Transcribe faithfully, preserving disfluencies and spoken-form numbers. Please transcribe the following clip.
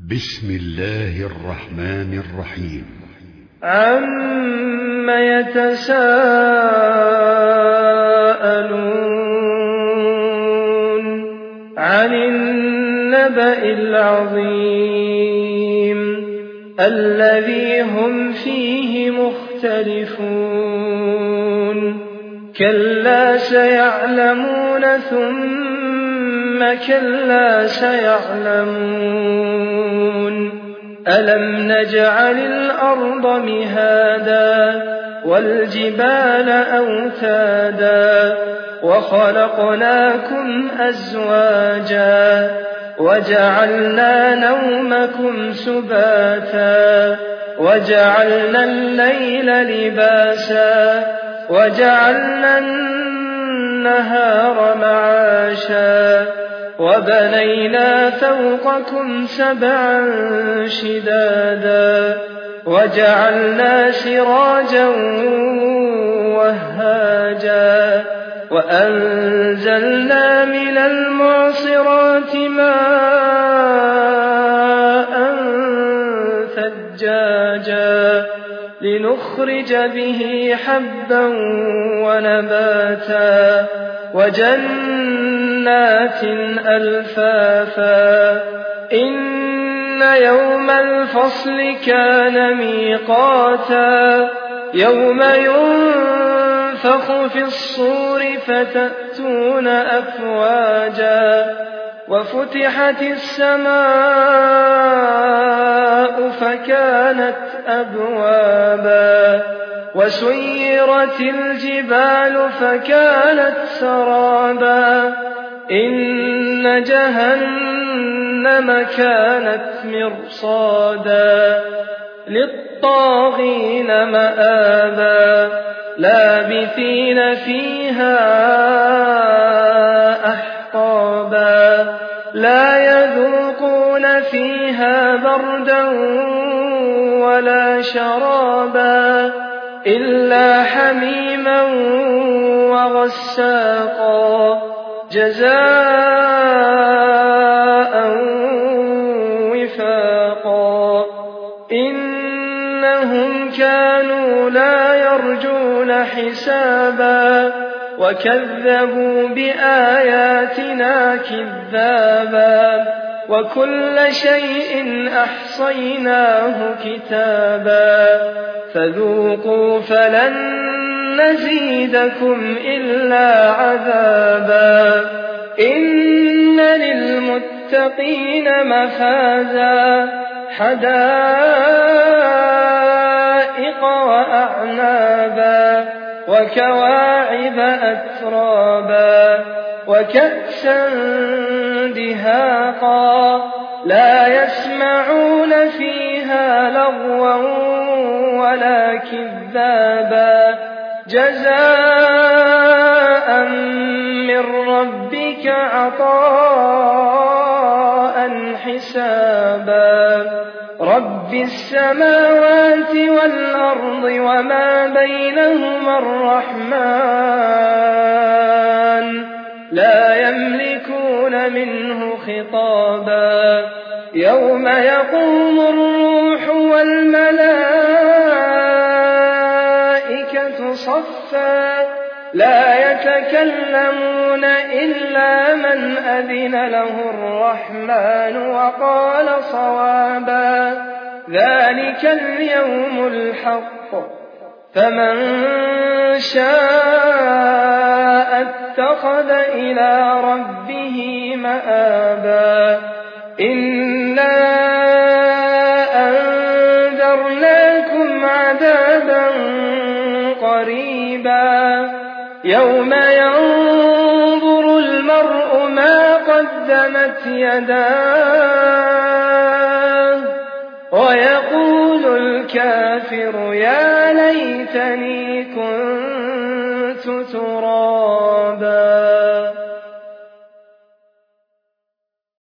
بسم الله الرحمن الرحيم. عَمَّ يَتَسَاءَلُونَ عَنِ النَّبَإِ الْعَظِيمِ الَّذِي هُمْ فِيهِ مُخْتَلِفُونَ كَلَّا سَيَعْلَمُونَ ثُمَّ كَلَّا سَيَعْلَمُونَ أَلَمْ نَجْعَلِ الْأَرْضَ مِهَادًا وَالْجِبَالَ أَوْتَادًا وَخَلَقْنَاكُمْ أَزْوَاجًا وَجَعَلْنَا نَوْمَكُمْ سُبَاتًا وَجَعَلْنَا اللَّيْلَ لِبَاسًا وَجَعَلْنَا النَّهَارَ مَعَاشًا وَبَنَيْنَا فَوْقَكُمْ سَبْعًا شِدَادًا وَجَعَلْنَا سِرَاجًا وَهَّاجًا وَأَنزَلْنَا مِنَ الْمُعْصِرَاتِ مَاءً ثَجَّاجًا لِنُخْرِجَ بِهِ حَبًّا وَنَبَاتًا وَجَنَّاتٍ أَلْفَافًا إِنَّ يَوْمَ الْفَصْلِ كَانَ مِيقَاتًا يَوْمَ يُنفَخُ فِي الصُّورِ فَتَأْتُونَ أَفْوَاجًا وَفُتِحَتِ السَّمَاءُ فَكَانَتْ أَبْوَابًا وَسُيِّرَتِ الْجِبَالُ فَكَانَتْ سَرَابًا إِنَّ جَهَنَّمَ كَانَتْ مِرْصَادًا لِلطَّاغِينَ مَآبًا لَابِثِينَ فِيهَا أَحْقَابًا لَا يَذُوقُونَ فِيهَا بَرْدًا وَلَا شَرَابًا إِلَّا حَمِيمًا وَغَسَّاقًا جَزَاءً وِفَاقًا إِنَّهُمْ كَانُوا لَا يَرْجُونَ حِسَابًا وَكَذَّبُوا بِآيَاتِنَا كِذَّابًا وَكُلَّ شَيْءٍ أَحْصَيْنَاهُ كِتَابًا فَذُوقُوا فَلَن نَّزِيدَكُمْ إِلَّا عَذَابًا إِنَّ لِلْمُتَّقِينَ مَفَازًا حَدَائِقَ وَأَعْنَابًا وَكَوَاعِبَ أَتْرَابًا وَكَأْسًا دِهَاقًا لَا يَسْمَعُونَ فِيهَا لَغْوًا وَلَا كِذَّابًا جَزَاءً مِّن رَّبِّكَ عَطَاءً حِسَابًا رَبِّ السَّمَاوَاتِ وَالْأَرْضِ وَمَا بَيْنَهُمَا الرَّحْمَٰنُ لَا يَمْلِكُونَ مِنْهُ خِطَابًا يَوْمَ يَقُومُ الرُّوحُ وَالْمَلَائِكَةُ صَفًّا لَا يَتَكَلَّمُونَ إِلَّا مَنْ أَذِنَ لَهُ الرَّحْمَٰنُ وَقَالَ صَوَابًا ذَٰلِكَ الْيَوْمُ الْحَقُّ فَمَن شَاءَ اتَّخَذَ إِلَىٰ رَبِّهِ مَآبًا إِنَّا أَنذَرْنَاكُمْ عَذَابًا قَرِيبًا يَوْمَ يَنظُرُ الْمَرْءُ مَا قَدَّمَتْ يَدَاهُ وَيَقُولُ الْكَافِرُ يَا لَيْتَنِي كُنتُ تُرَابًا